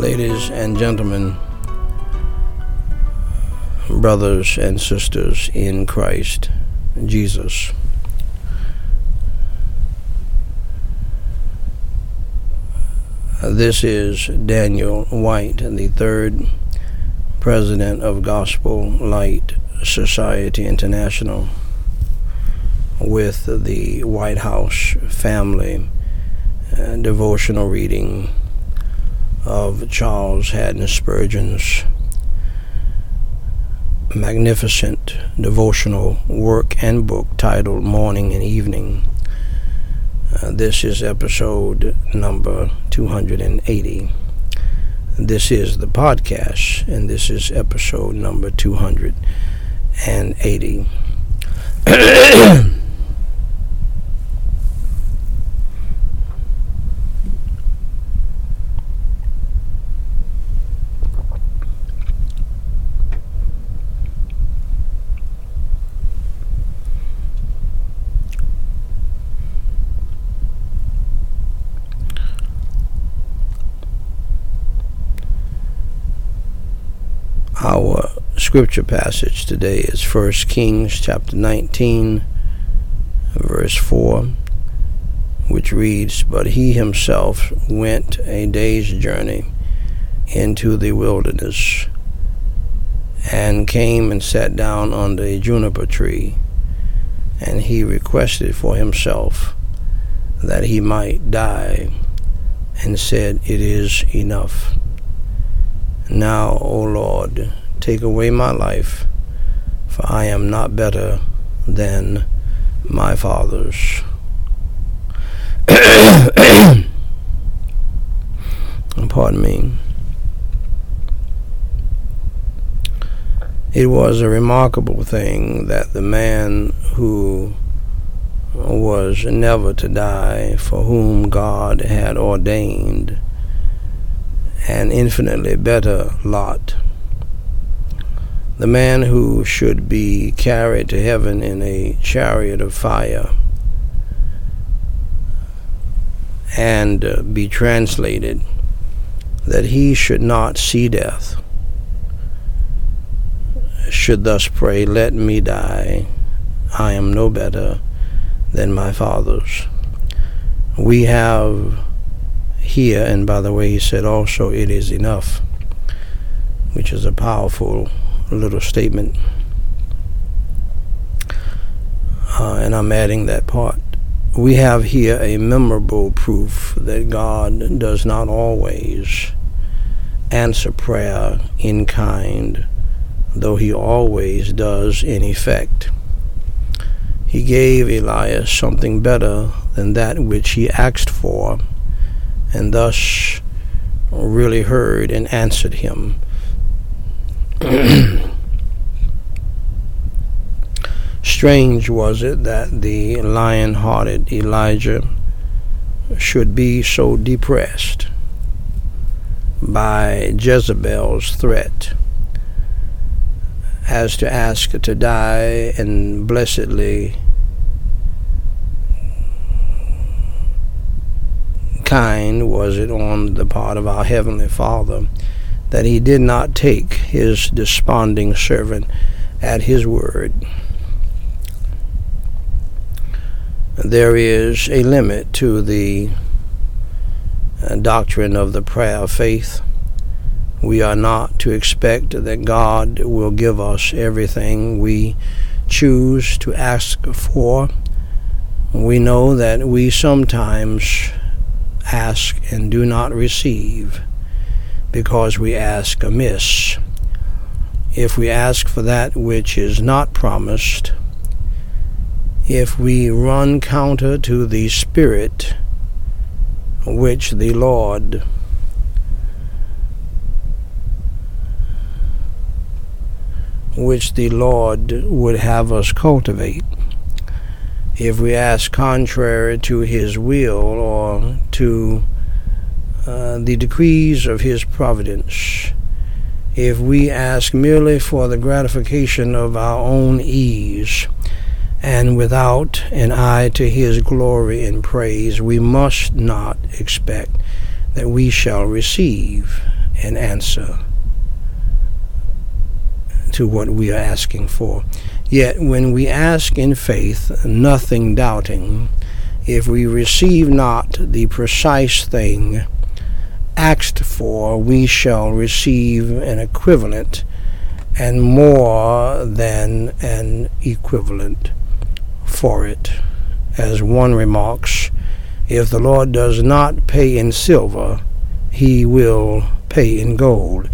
Ladies and gentlemen, brothers and sisters in Christ Jesus, this is Daniel White, the third president of Gospel Light Society International, with the White House family devotional reading of Charles Haddon Spurgeon's magnificent devotional work and book titled Morning and Evening. This is episode number 280. This is the podcast, and this is episode number 280. Our scripture passage today is 1 Kings chapter 19, verse 4, which reads, "But he himself went a day's journey into the wilderness, and came and sat down under a juniper tree, and he requested for himself that he might die, and said, It is enough. Now, O Lord, take away my life, for I am not better than my fathers." Pardon me. It was a remarkable thing that the man who was never to die, for whom God had ordained an infinitely better lot, the man who should be carried to heaven in a chariot of fire and be translated, that he should not see death, should thus pray, "Let me die. I am no better than my fathers." We have here, and by the way, he said also, "It is enough," which is a powerful little statement. And I'm adding that part. We have here a memorable proof that God does not always answer prayer in kind, though he always does in effect. He gave Elias something better than that which he asked for, and thus really heard and answered him. Strange was it that the lion-hearted Elijah should be so depressed by Jezebel's threat as to ask to die, and blessedly kind was it on the part of our Heavenly Father that he did not take his desponding servant at his word. There is a limit to the doctrine of the prayer of faith. We are not to expect that God will give us everything we choose to ask for. We know that we sometimes ask and do not receive because we ask amiss. If we ask for that which is not promised, if we run counter to the Spirit which the Lord would have us cultivate, if we ask contrary to his will or to the decrees of his providence, if we ask merely for the gratification of our own ease and without an eye to his glory and praise, we must not expect that we shall receive an answer to what we are asking for. Yet when we ask in faith, nothing doubting, if we receive not the precise thing asked for, we shall receive an equivalent and more than an equivalent for it. As one remarks, if the Lord does not pay in silver, he will pay in gold.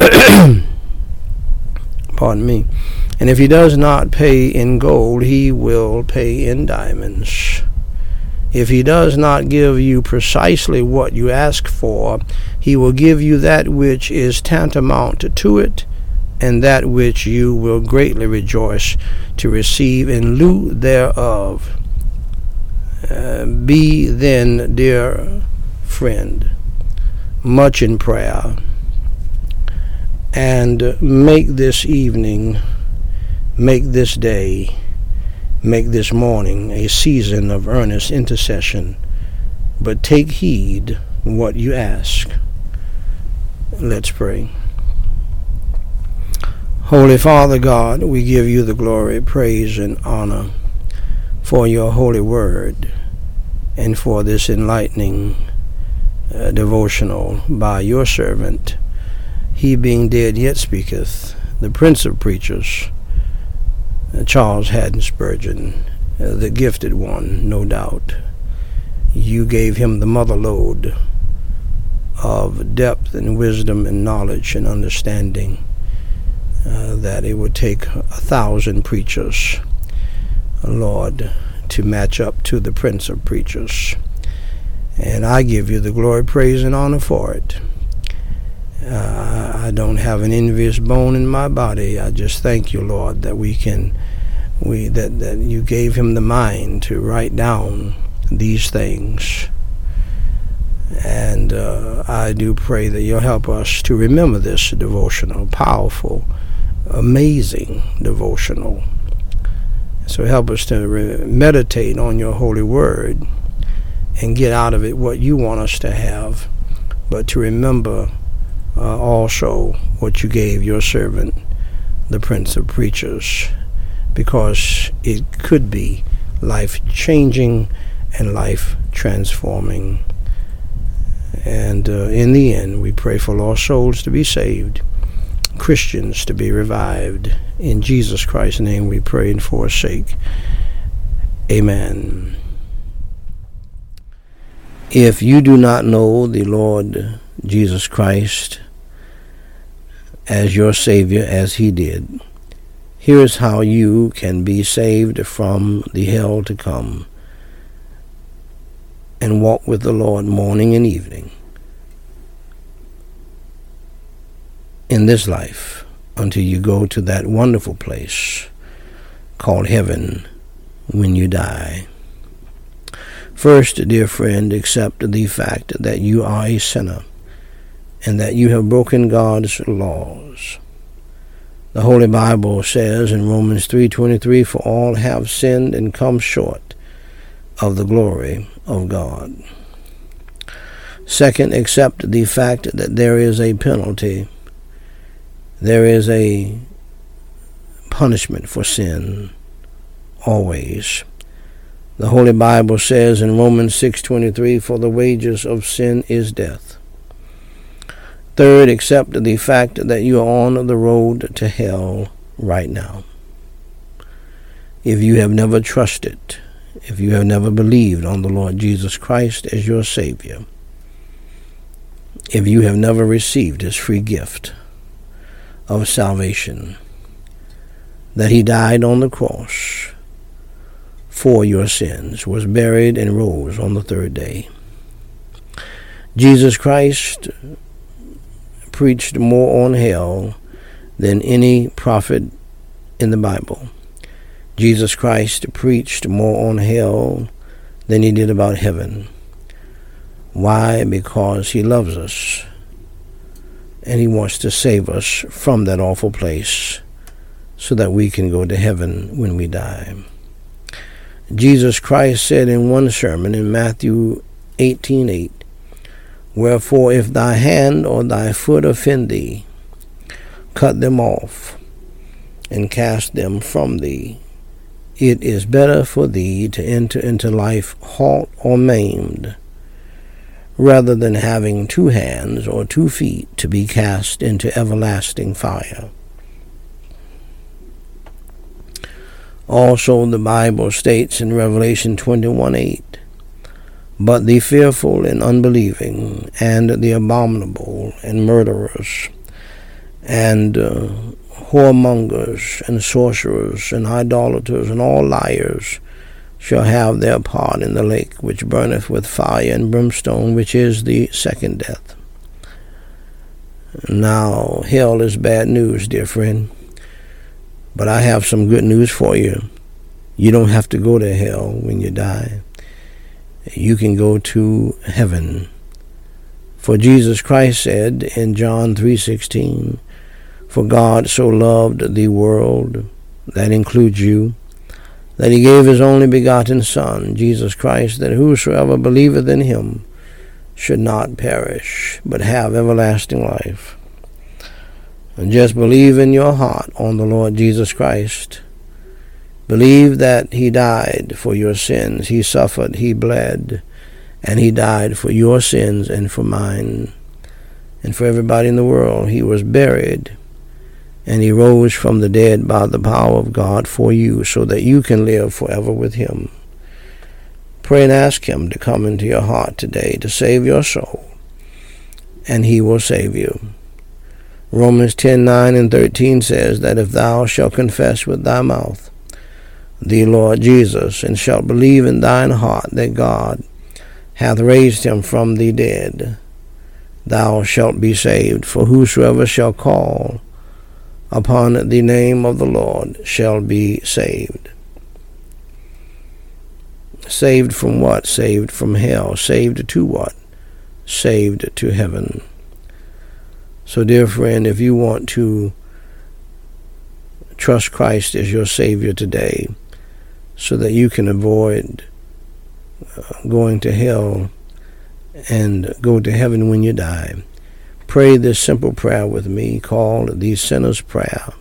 Pardon me. And if he does not pay in gold, he will pay in diamonds. If he does not give you precisely what you ask for, he will give you that which is tantamount to it, and that which you will greatly rejoice to receive in lieu thereof. Be then, dear friend, much in prayer, and make this evening, make this day, make this morning a season of earnest intercession, but take heed what you ask. Let's pray. Holy Father God, we give you the glory, praise, and honor for your holy word and for this enlightening devotional by your servant, he being dead yet speaketh, the Prince of Preachers, Charles Haddon Spurgeon, the gifted one, no doubt. You gave him the mother lode of depth and wisdom and knowledge and understanding that it would take 1,000 preachers, Lord, to match up to the Prince of Preachers. And I give you the glory, praise, and honor for it. I don't have an envious bone in my body. I just thank you, Lord, that that you gave him the mind to write down these things. And I do pray that you'll help us to remember this devotional, powerful, amazing devotional. So help us to meditate on your holy word and get out of it what you want us to have, but to remember also what you gave your servant, the Prince of Preachers, because it could be life-changing and life-transforming. And in the end, we pray for lost souls to be saved, Christians to be revived. In Jesus Christ's name we pray and forsake. Amen. If you do not know the Lord Jesus Christ as your Savior as he did, here is how you can be saved from the hell to come and walk with the Lord morning and evening in this life until you go to that wonderful place called heaven when you die. First, dear friend, accept the fact that you are a sinner and that you have broken God's laws. The Holy Bible says in Romans 3:23, "For all have sinned and come short of the glory of God." Second, accept the fact that there is a penalty. There is a punishment for sin, always. The Holy Bible says in Romans 6:23, "For the wages of sin is death." Third, accept the fact that you are on the road to hell right now. If you have never trusted, if you have never believed on the Lord Jesus Christ as your Savior, if you have never received his free gift of salvation, that he died on the cross for your sins, was buried, and rose on the third day. Jesus Christ preached more on hell than any prophet in the Bible. Jesus Christ preached more on hell than he did about heaven. Why? Because he loves us, and he wants to save us from that awful place so that we can go to heaven when we die. Jesus Christ said in one sermon in Matthew 18:8, Wherefore, if thy hand or thy foot offend thee, cut them off, and cast them from thee. It is better for thee to enter into life halt or maimed, rather than having 2 hands or 2 feet to be cast into everlasting fire. Also the Bible states in Revelation 21:8, but the fearful and unbelieving, and the abominable, and murderers, and whoremongers, and sorcerers, and idolaters, and all liars, shall have their part in the lake which burneth with fire and brimstone, which is the second death. Now, hell is bad news, dear friend, but I have some good news for you. You don't have to go to hell when you die. You can go to heaven. For Jesus Christ said in John 3:16, for God so loved the world, that includes you, that he gave his only begotten Son, Jesus Christ, that whosoever believeth in him should not perish, but have everlasting life. And just believe in your heart on the Lord Jesus Christ. Believe that he died for your sins. He suffered, he bled, and he died for your sins and for mine, and for everybody in the world. He was buried, and he rose from the dead by the power of God for you, so that you can live forever with him. Pray and ask him to come into your heart today to save your soul, and he will save you. Romans 10:9 and 13 says that if thou shalt confess with thy mouth the Lord Jesus, and shalt believe in thine heart that God hath raised him from the dead, thou shalt be saved. For whosoever shall call upon the name of the Lord shall be saved. Saved from what? Saved from hell. Saved to what? Saved to heaven. So, dear friend, if you want to trust Christ as your Savior today, so that you can avoid going to hell and go to heaven when you die, pray this simple prayer with me called the Sinner's Prayer.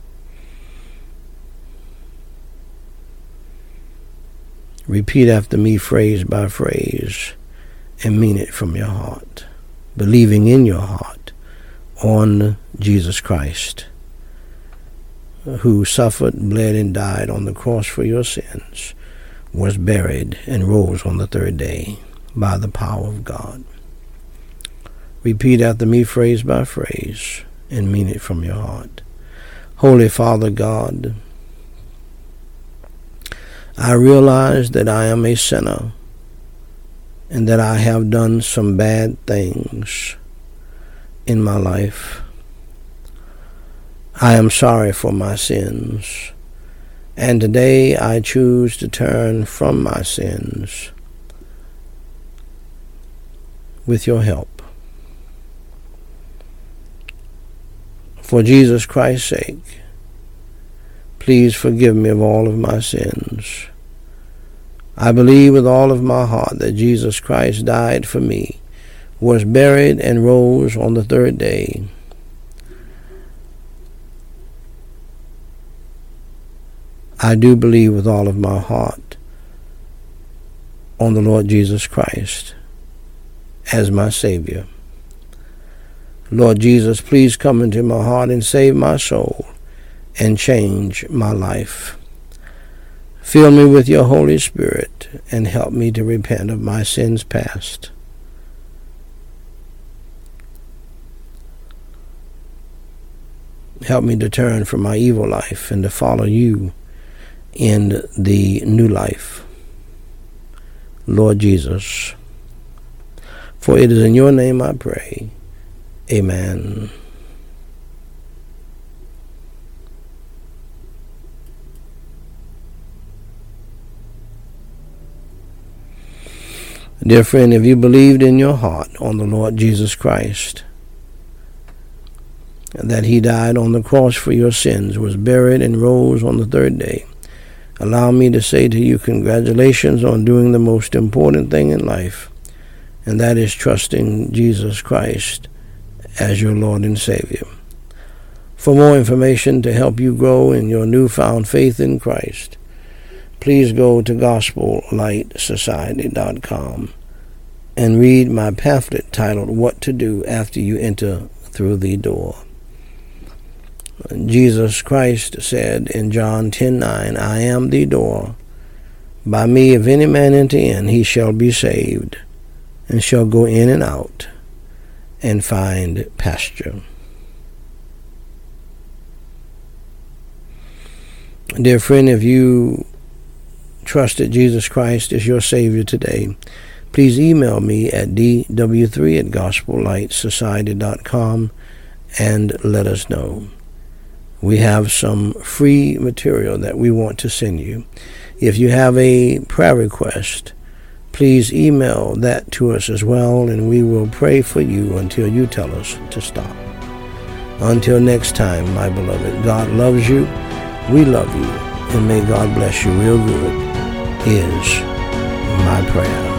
Repeat after me phrase by phrase and mean it from your heart, believing in your heart on Jesus Christ, who suffered, bled, and died on the cross for your sins, was buried, and rose on the 3rd day by the power of God. Repeat after me phrase by phrase and mean it from your heart. Holy Father God, I realize that I am a sinner and that I have done some bad things in my life. I am sorry for my sins, and today I choose to turn from my sins with your help. For Jesus Christ's sake, please forgive me of all of my sins. I believe with all of my heart that Jesus Christ died for me, was buried, and rose on the 3rd day. I do believe with all of my heart on the Lord Jesus Christ as my Savior. Lord Jesus, please come into my heart and save my soul and change my life. Fill me with your Holy Spirit and help me to repent of my sins past. Help me to turn from my evil life and to follow you in the new life, Lord Jesus. For it is in your name I pray. Amen. Dear friend, if you believed in your heart on the Lord Jesus Christ, that he died on the cross for your sins, was buried, and rose on the 3rd day, allow me to say to you, congratulations on doing the most important thing in life, and that is trusting Jesus Christ as your Lord and Savior. For more information to help you grow in your newfound faith in Christ, please go to GospelLightSociety.com and read my pamphlet titled What to Do After You Enter Through the Door. Jesus Christ said in John 10:9, I am the door. By me, if any man enter in, he shall be saved, and shall go in and out, and find pasture. Dear friend, if you trusted Jesus Christ as your Savior today, please email me at dw3@gospellightsociety.com and let us know. We have some free material that we want to send you. If you have a prayer request, please email that to us as well, and we will pray for you until you tell us to stop. Until next time, my beloved, God loves you, we love you, and may God bless you real good is my prayer.